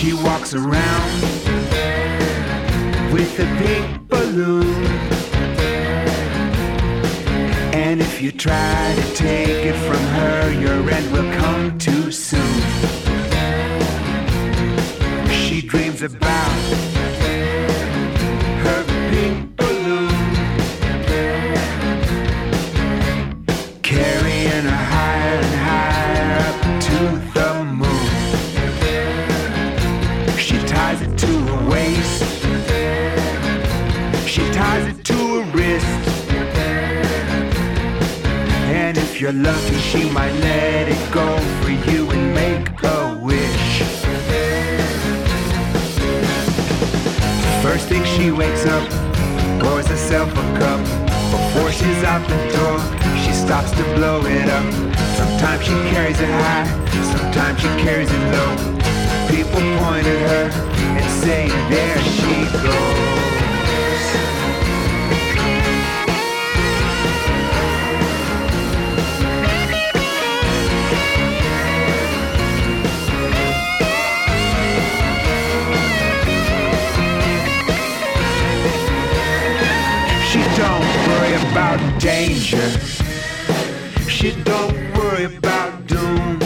She walks around with a pink balloon, and if you try to take it from her, your end will come too soon. She dreams about her pink balloon, carrying her higher and higher up to the moon. She ties it to her waist, she ties it to her wrist, and if you're lucky she might let it go for you and make a wish. First thing she wakes up, pours herself a cup. Before she's out the door, she stops to blow it up. Sometimes she carries it high, sometimes she carries it low. People point at her and say, there she goes. She don't worry about danger, she don't worry about doom,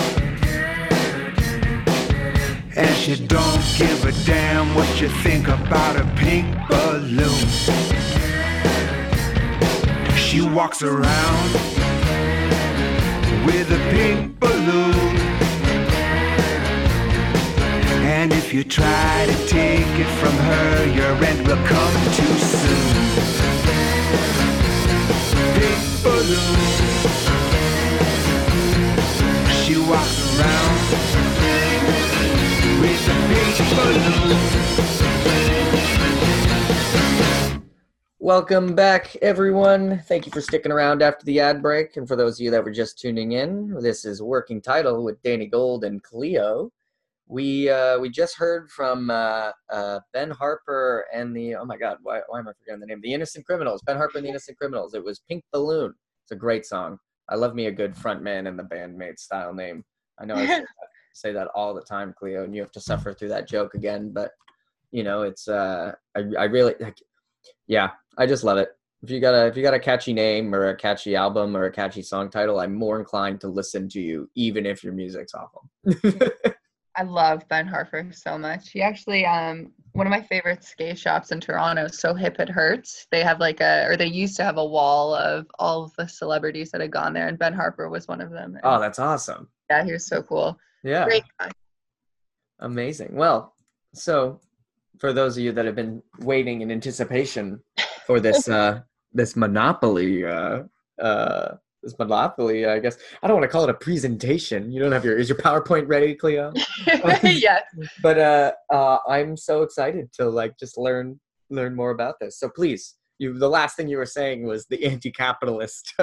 and she don't give a damn what you think about a pink balloon. She walks around with a pink balloon, and if you try to take it from her, your end will come too soon. Pink balloon, she walks around with a pink balloon. Welcome back, everyone. Thank you for sticking around after the ad break. And for those of you that were just tuning in, this is Working Title with Danny Gold and Cleo. We just heard from Ben Harper and the, oh my God, why am I forgetting the name? The Innocent Criminals. Ben Harper and the Innocent Criminals. It was Pink Balloon. It's a great song. I love me a good frontman and the bandmate style name. I know I say that all the time, Cleo, and you have to suffer through that joke again. But you know, it's I really like, yeah, I just love it. If you got a catchy name or a catchy album or a catchy song title, I'm more inclined to listen to you, even if your music's awful. I love Ben Harper so much. He actually, one of my favorite skate shops in Toronto, So Hip It Hurts. They have they used to have a wall of all of the celebrities that had gone there, and Ben Harper was one of them. Oh, that's awesome. Yeah, he was so cool. Yeah. Great guy. Amazing. Well, so for those of you that have been waiting in anticipation for this this Monopoly, I guess I don't want to call it a presentation. You don't have is your PowerPoint ready, Cleo? Yes. But I'm so excited to just learn more about this. So please, the last thing you were saying was the anti-capitalist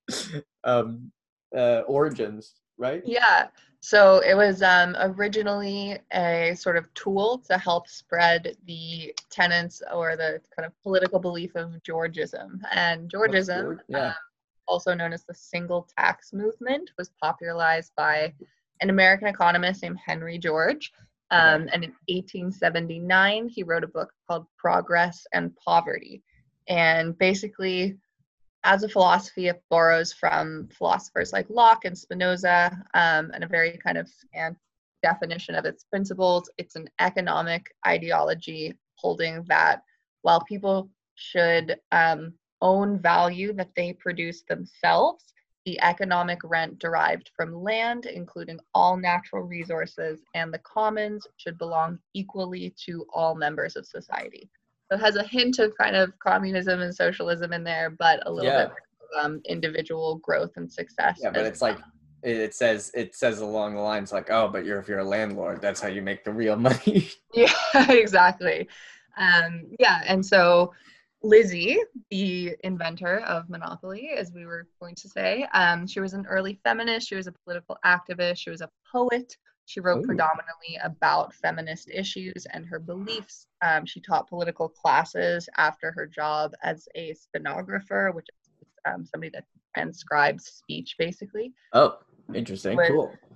origins, right? Yeah. So it was originally a sort of tool to help spread the tenets or the kind of political belief of Georgism. And Georgism, also known as the single tax movement, was popularized by an American economist named Henry George. And in 1879, he wrote a book called Progress and Poverty. And basically, as a philosophy, it borrows from philosophers like Locke and Spinoza, and a very kind of scant definition of its principles. It's an economic ideology holding that while people should own value that they produce themselves, the economic rent derived from land, including all natural resources and the commons, should belong equally to all members of society. So it has a hint of kind of communism and socialism in there, but a little bit of individual growth and success. Yeah, but it's well. It says along the lines like, oh, but if you're a landlord, that's how you make the real money. Yeah, exactly. And so Lizzie, the inventor of Monopoly, as we were going to say, she was an early feminist. She was a political activist. She was a poet. She wrote predominantly about feminist issues and her beliefs. She taught political classes after her job as a stenographer, which is somebody that transcribes speech, basically. Oh, interesting. Cool.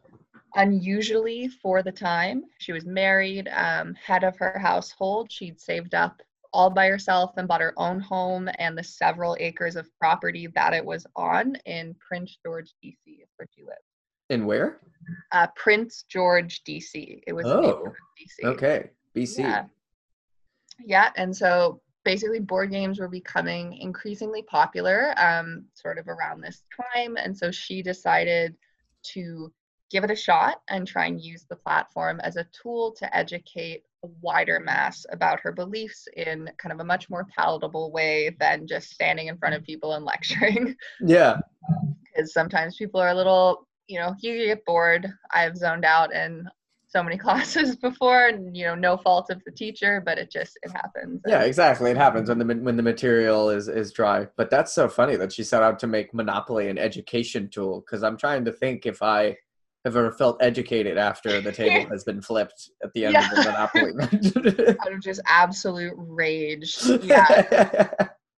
unusually for the time. She was married, head of her household. She'd saved up all by herself and bought her own home and the several acres of property that it was on in Prince George, DC, is where she lived. In where? Prince George, DC. It was a neighborhood of DC. Okay, BC. Yeah, and so basically board games were becoming increasingly popular sort of around this time, and so she decided to give it a shot and try and use the platform as a tool to educate a wider mass about her beliefs in kind of a much more palatable way than just standing in front of people and lecturing. Yeah. Because sometimes people are a little, you get bored. I've zoned out in so many classes before, and no fault of the teacher, but it happens. Yeah, exactly. It happens when the material is dry. But that's so funny that she set out to make Monopoly an education tool, because I'm trying to think if I have ever felt educated after the table has been flipped at the end of the Monopoly match. Out of just absolute rage. Yeah.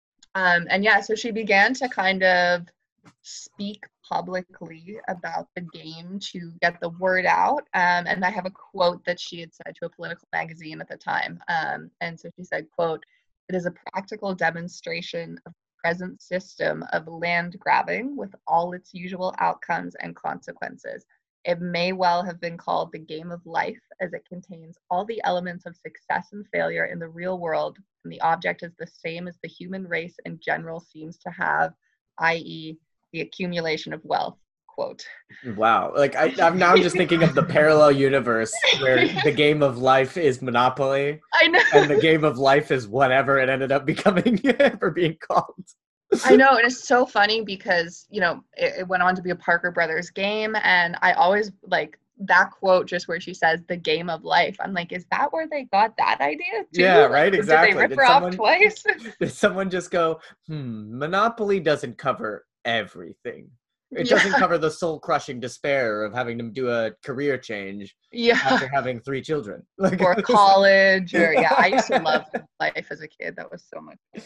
So she began to kind of speak publicly about the game to get the word out. And I have a quote that she had said to a political magazine at the time. And so she said, quote, "It is a practical demonstration of the present system of land grabbing with all its usual outcomes and consequences. It may well have been called the game of life, as it contains all the elements of success and failure in the real world, and the object is the same as the human race in general seems to have, i.e., the accumulation of wealth." Quote. Wow. Like I'm now just thinking of the parallel universe where the game of life is Monopoly. I know. And the game of life is whatever it ended up becoming or being called. I know, and it's so funny because, it went on to be a Parker Brothers game, and I always like that quote just where she says the game of life. I'm like, is that where they got that idea too? Yeah, right, exactly. Did they rip her off twice? Did someone just go, Monopoly doesn't cover everything. It doesn't cover the soul-crushing despair of having to do a career change after having 3 children. Or college, or I used to love life as a kid. That was so much fun.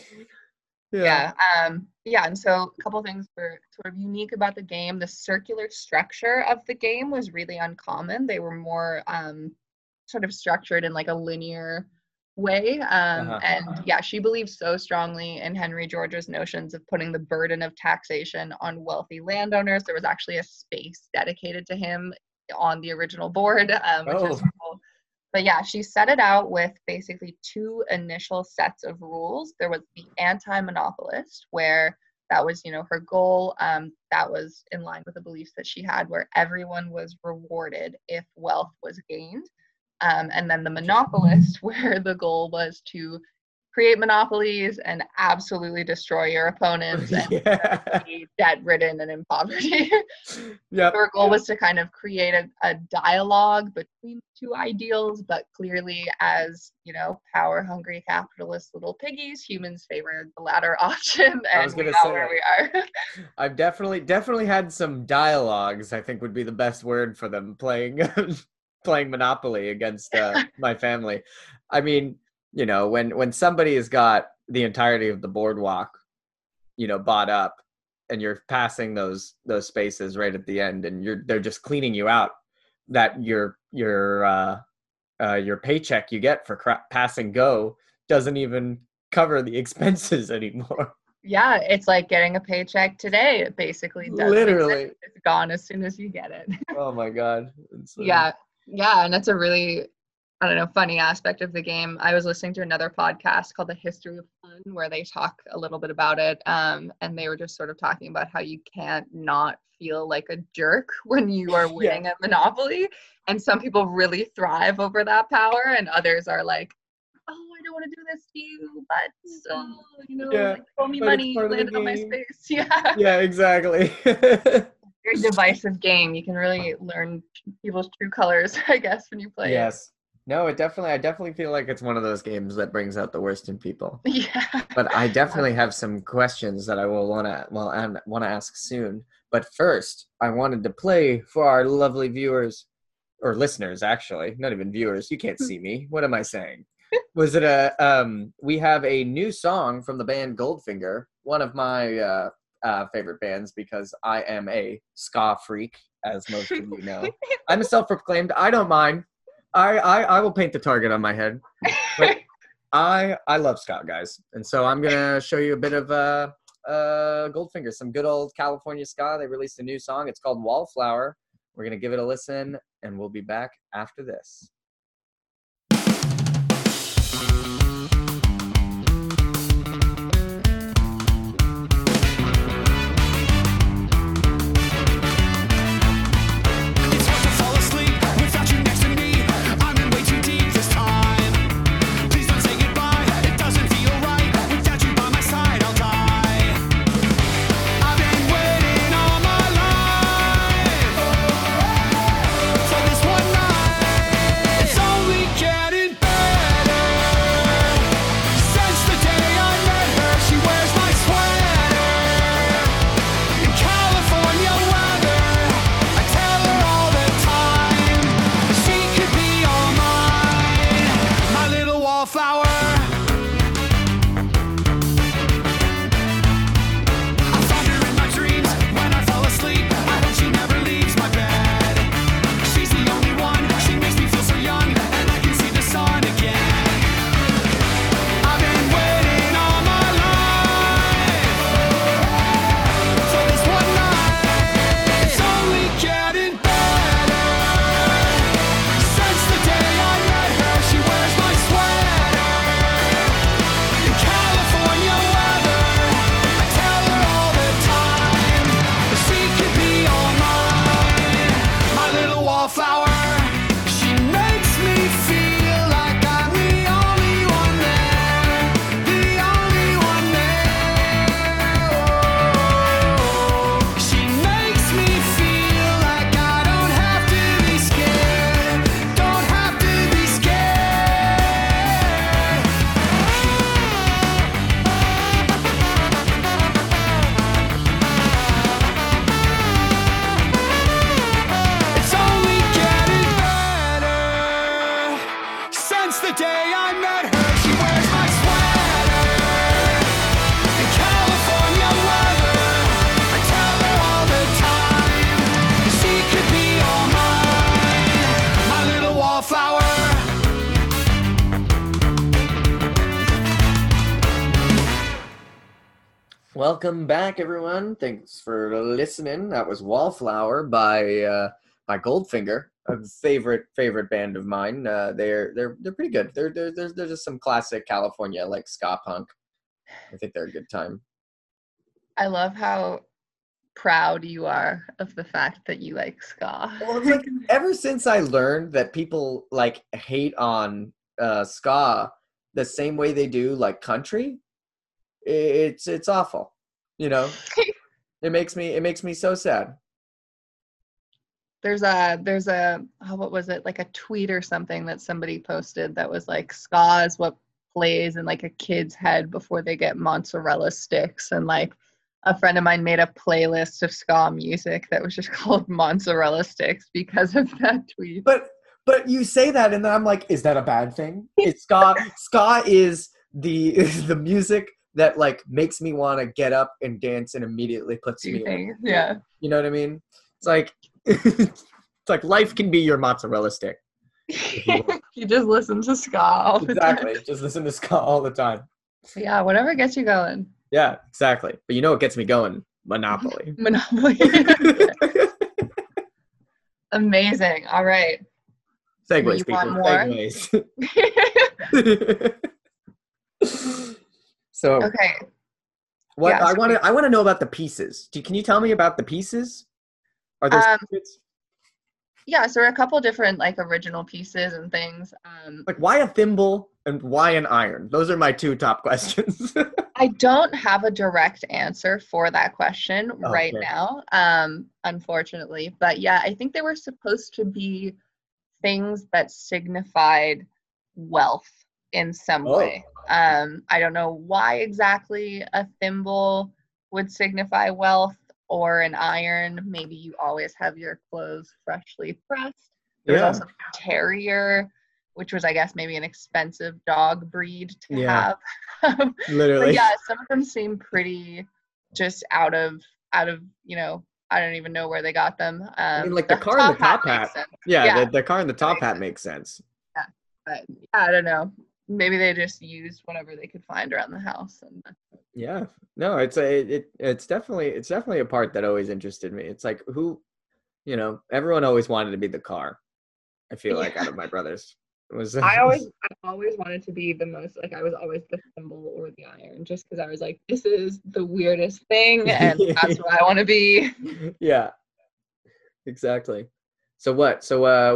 And so a couple of things were sort of unique about the game. The circular structure of the game was really uncommon. They were more sort of structured in like a linear way. She believes so strongly in Henry George's notions of putting the burden of taxation on wealthy landowners. There was actually a space dedicated to him on the original board, which is cool. But she set it out with basically 2 initial sets of rules. There was the anti-monopolist, where that was, her goal. That was in line with the beliefs that she had, where everyone was rewarded if wealth was gained. And then the monopolist, where the goal was to create monopolies and absolutely destroy your opponents and be debt-ridden and in poverty. Her goal was to kind of create a dialogue between 2 ideals, but clearly as, power-hungry capitalist little piggies, humans favored the latter option, and we are where we are. I've definitely had some dialogues, I think would be the best word for them, playing Monopoly against my family. I mean, when somebody has got the entirety of the boardwalk, bought up, and you're passing those spaces right at the end, and they're just cleaning you out, that your paycheck you get for passing go doesn't even cover the expenses anymore. Yeah, it's like getting a paycheck today. It basically doesn't. Literally, it's gone as soon as you get it. Oh my God. Yeah, and that's a really, funny aspect of the game. I was listening to another podcast called The History of Fun, where they talk a little bit about it. And they were just sort of talking about how you can't not feel like a jerk when you are winning at Monopoly. And some people really thrive over that power, and others are like, oh, I don't want to do this to you, but still, throw me money, land on my space. Yeah, exactly. Very divisive game. You can really learn people's true colors, I guess, when you play it. Yes. No, I definitely feel like it's one of those games that brings out the worst in people. Yeah. But I definitely have some questions that I will want to ask soon. But first, I wanted to play for our lovely viewers, or listeners, actually. Not even viewers. You can't see me. What am I saying? Was it we have a new song from the band Goldfinger, one of my favorite bands, because I am a ska freak as most of you know. I'm a self-proclaimed. I don't mind. I will paint the target on my head. But I love ska, guys. And so I'm going to show you a bit of Goldfinger, some good old California ska. They released a new song. It's called Wallflower. We're going to give it a listen, and we'll be back after this. Welcome back, everyone. Thanks for listening. That was Wallflower by Goldfinger, a favorite band of mine. They're pretty good. They're just some classic California like ska punk. I think they're a good time. I love how proud you are of the fact that you like ska. Well, it's like ever since I learned that people like hate on ska the same way they do like country, it's awful. You know, it makes me so sad. There's a what was it, like a tweet or something that somebody posted that was like, ska is what plays in like a kid's head before they get mozzarella sticks, and like a friend of mine made a playlist of ska music that was just called mozzarella sticks because of that tweet. But you say that and then I'm like, is that a bad thing? It's ska is the music that like makes me want to get up and dance and immediately puts me on. Yeah. You know what I mean? It's like it's like life can be your mozzarella stick. You just listen to ska all the time. Exactly. Just listen to ska all the time. Yeah, whatever gets you going. Yeah, exactly. But you know what gets me going? Monopoly. Monopoly. Amazing. All right. Segues, you people. Want more? Segues. So okay. What yeah, I want to know about the pieces. Can you tell me about the pieces? Are those pieces? Yeah, so there are a couple different like original pieces and things. Like why a thimble and why an iron? Those are my two top questions. I don't have a direct answer for that question right now, unfortunately. But yeah, I think they were supposed to be things that signified wealth in some way. I don't know why exactly a thimble would signify wealth, or an iron. Maybe you always have your clothes freshly pressed. There's also terrier, which was, I guess, maybe an expensive dog breed to have. Literally. But yeah, some of them seem pretty just out of I don't even know where they got them. I mean, like the car and the top hat. Makes sense. Yeah, the car and the top hat makes sense. Yeah, but I don't know. Maybe they just used whatever they could find around the house. And yeah, no, it's definitely a part that always interested me. It's like everyone always wanted to be the car. I feel like out of my brothers. I always wanted to be the most, like, I was always the thimble or the iron, just because I was like, this is the weirdest thing, and that's what I want to be. Yeah, exactly. So what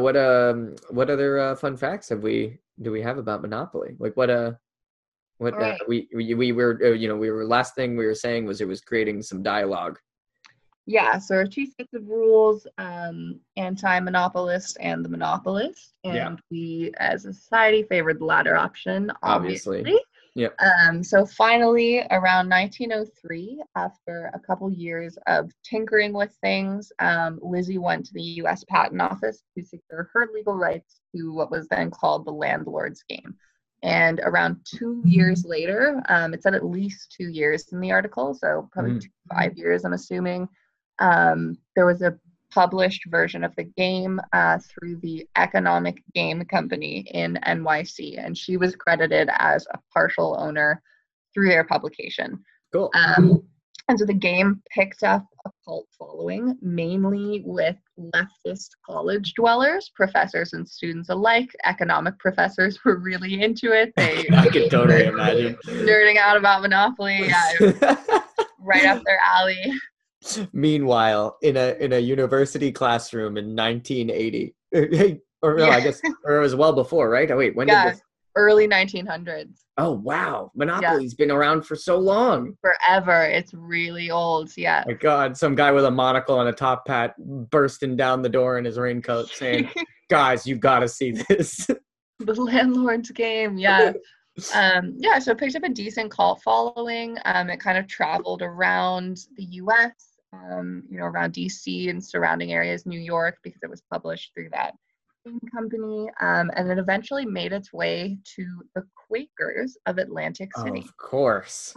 other fun facts do we have about Monopoly? Like Right. we were last thing we were saying was it was creating some dialogue. Yeah, so there are two sets of rules, anti-monopolist and the monopolist. And we, as a society, favored the latter option, obviously. Yep. So finally, around 1903, after a couple years of tinkering with things, Lizzie went to the U.S. Patent Office to secure her legal rights to what was then called the landlord's game. And around 2 years later, it said at least 2 years in the article, so probably 2 to 5 years, I'm assuming. There was a published version of the game through the Economic Game Company in NYC, and she was credited as a partial owner through their publication. Cool. And so the game picked up a cult following, mainly with leftist college dwellers, professors and students alike. Economic professors were really into it. I could totally imagine. Nerding out about Monopoly. Yeah, it was right up their alley. Meanwhile, in a university classroom in 1980, or no, I guess, or it was well before, right? Oh wait, when did this? Early 1900s. Oh wow, Monopoly's been around for so long. Forever. It's really old. Yeah. My God, some guy with a monocle and a top hat bursting down the door in his raincoat, saying, "Guys, you got to see this." The landlord's game. Yeah. So it picked up a decent cult following. It kind of traveled around the U.S. Around DC and surrounding areas, New York, because it was published through that company, and it eventually made its way to the Quakers of Atlantic City. Of course.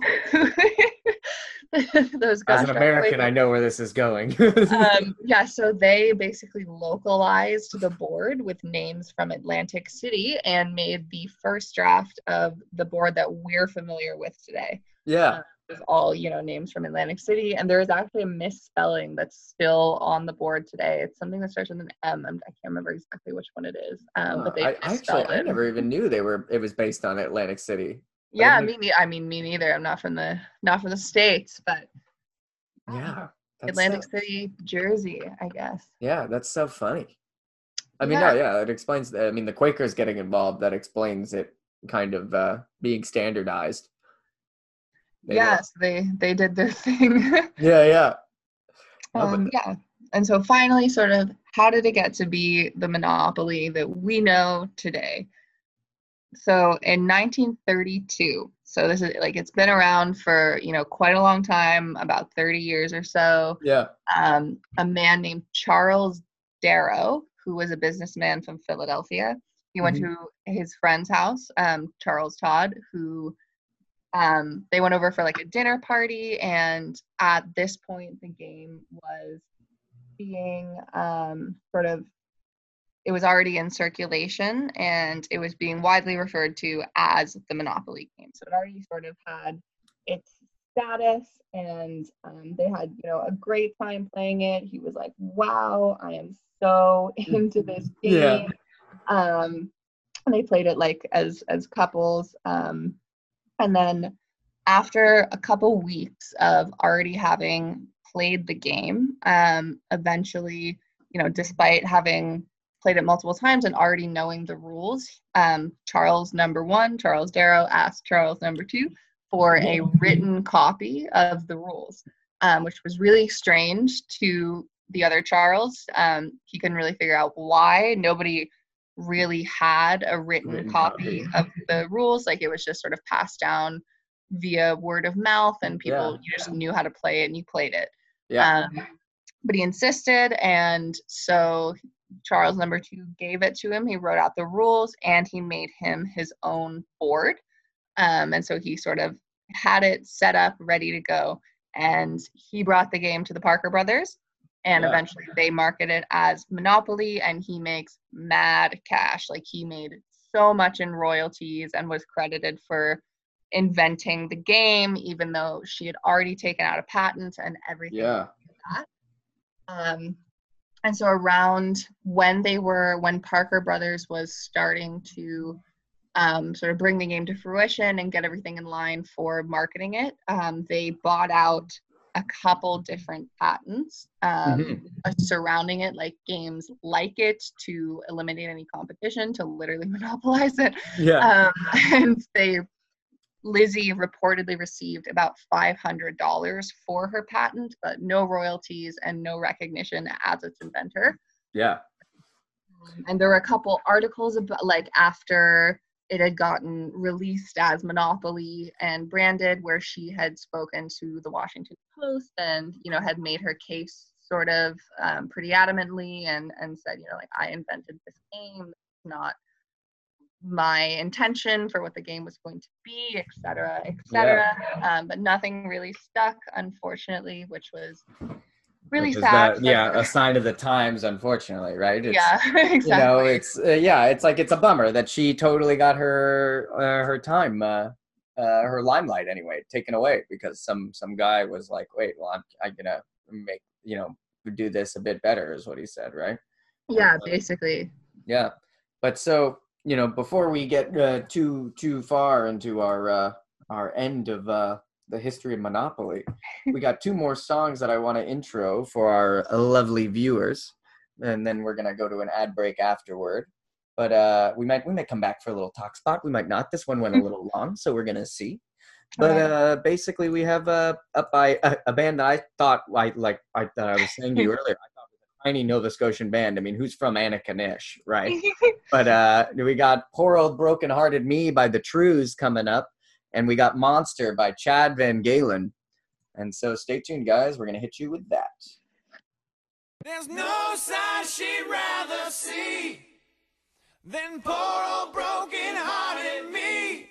Those As an American, Quakers. I know where this is going. So they basically localized the board with names from Atlantic City and made the first draft of the board that we're familiar with today. Yeah. All names from Atlantic City, and there is actually a misspelling that's still on the board today. It's something that starts with an M. I can't remember exactly which one it is, but they I never even knew it was based on Atlantic City. Yeah, me neither. I'm not from the States, but yeah, Atlantic City, Jersey, I guess. Yeah, that's so funny. It explains. The Quakers getting involved, that explains it kind of being standardized. They did their thing. Yeah. And so finally, sort of, how did it get to be the monopoly that we know today? So in 1932, so this is it's been around for quite a long time, about 30 years or so. Yeah. A man named Charles Darrow, who was a businessman from Philadelphia, he went to his friend's house, Charles Todd, who they went over for a dinner party, and at this point the game was being it was already in circulation, and it was being widely referred to as the Monopoly game. So it already sort of had its status, and they had a great time playing it. He was like, wow, I am so into this game. And they played it as couples. And then after a couple weeks of already having played the game, eventually, despite having played it multiple times and already knowing the rules, Charles number 1, Charles Darrow, asked Charles number 2 for a written copy of the rules, which was really strange to the other Charles. He couldn't really figure out why nobody really had a written copy of the rules. It was just sort of passed down via word of mouth, and people you just knew how to play it and you played it. But he insisted, and so Charles number 2 gave it to him. He wrote out the rules, and he made him his own board, and so he sort of had it set up ready to go, and he brought the game to the Parker brothers, And eventually they market it as Monopoly, and he makes mad cash. Like, he made so much in royalties and was credited for inventing the game, even though she had already taken out a patent and everything like that. And so around when Parker Brothers was starting to sort of bring the game to fruition and get everything in line for marketing it, they bought out a couple different patents surrounding it, like games like it, to eliminate any competition, to literally monopolize it. And Lizzie reportedly received about $500 for her patent, but no royalties and no recognition as its inventor. And there were a couple articles about, like, after it had gotten released as Monopoly and branded, where she had spoken to the Washington Post and, you know, had made her case sort of pretty adamantly and said, you know, like, I invented this game, it's not my intention for what the game was going to be, etc., etc. But nothing really stuck, unfortunately, which was really sad. A sign of the times, unfortunately, right? Exactly. You know, it's like, it's a bummer that she totally got her time, her limelight anyway, taken away because some guy was like, wait, well, I'm gonna make, you know, do this a bit better, is what he said, right? Yeah, basically. Yeah, but so, you know, before we get too far into our end of the history of Monopoly, we got 2 more songs that I want to intro for our lovely viewers, and then we're gonna go to an ad break afterward. But we might come back for a little talk spot. We might not. This one went a little long, so we're gonna see. But basically, we have up by a band that I thought I was saying to you earlier. I thought it was a tiny Nova Scotian band. I mean, who's from Antigonish, right? But we got Poor Old Broken Hearted Me by the Trews coming up, and we got Monster by Chad Van Galen. And so stay tuned, guys. We're gonna hit you with that. There's no sign she'd rather see than poor old broken hearted me.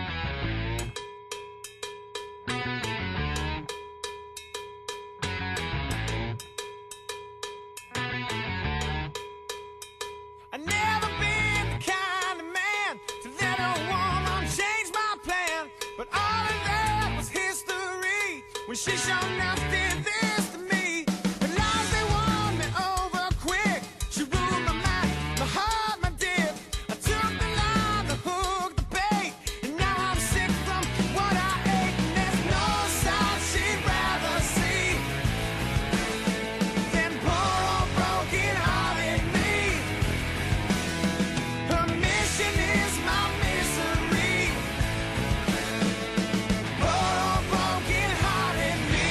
I never been the kind of man to let a woman change my plan, but all of that was history when she showed enough did this to me. The lies they won me over quick. She ruled my mind, my heart, my dip. I took the line, the hook, the bait, and now I'm sick from what I ate. And there's no side she'd rather see than poor old broken hearted me. Her mission is my misery. Poor old broken hearted me.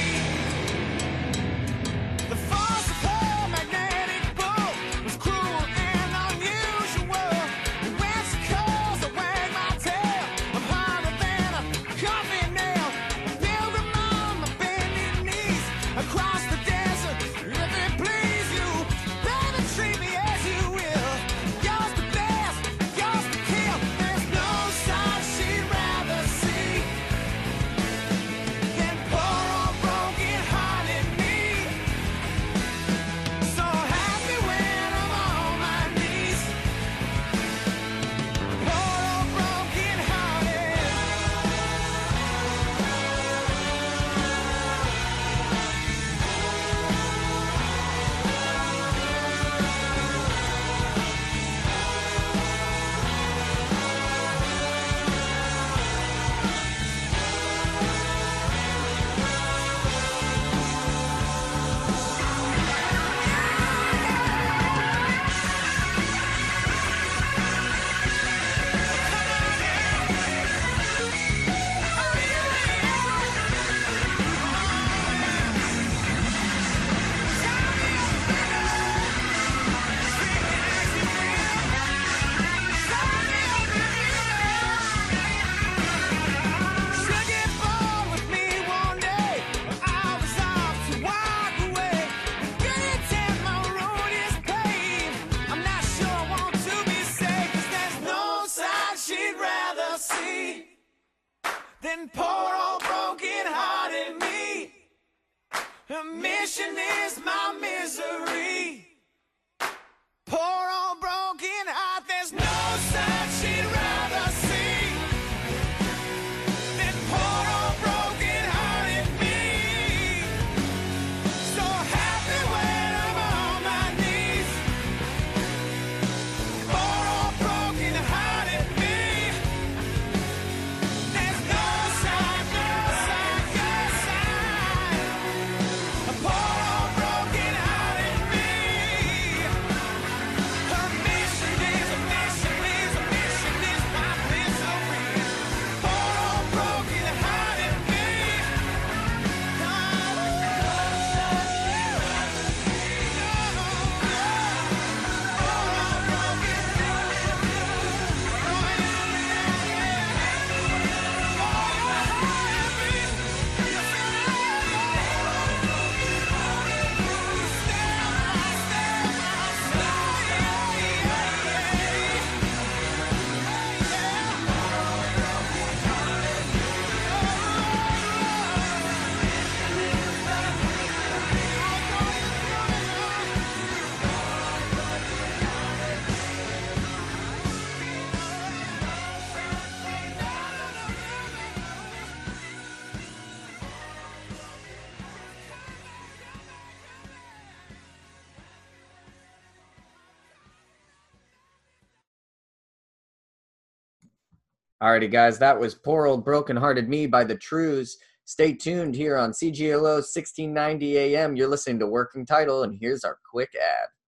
The force of her magnetic pull was cruel and unusual. And when she calls, I wag my tail. I'm harder than a coffin nail. A pilgrim on my bending knees across the desert. If it please you, baby, treat me as you will. Yours to bless, yours to kill. There's no side she'd rather see than poor old broken hearted me. So happy when I'm on my knees. Poor old broken hearted. She'll get bored with me one day. I was off to walk away. Good intent, my road is paved. I'm not sure I want to be saved, 'cause there's no side she'd rather see than poor old broken hearted me. Her mission is my misery. Poor old broken heart, there's no sight she'd rather see than poor old broken hearted me. So happy when I'm on my knees. Poor old broken hearted me. There's no sign, no sign, no sign. A poor old broken hearted me. Her mission is a mission is a mission is my misery. Poor old broken hearted me. Alrighty, guys, that was Poor Old Broken Hearted Me by The Trues. Stay tuned here on CGLO 1690 AM. You're listening to Working Title, and here's our quick ad.